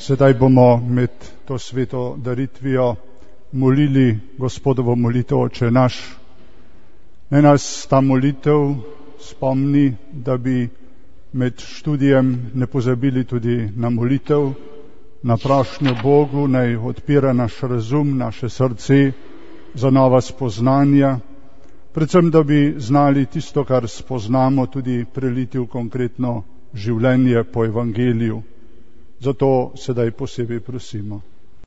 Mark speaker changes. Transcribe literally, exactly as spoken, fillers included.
Speaker 1: Sedaj bomo med to sveto daritvijo molili Gospodovo molitev Oče naš. Naj nas ta molitev spomni, da bi med študijem ne pozabili tudi na molitev, na prošnjo Bogu, naj odpira naš razum, naše srce za nova spoznanja, predvsem da bi znali tisto, kar spoznamo, tudi preliti v konkretno življenje po evangeliju. Zato sedaj posebej prosimo.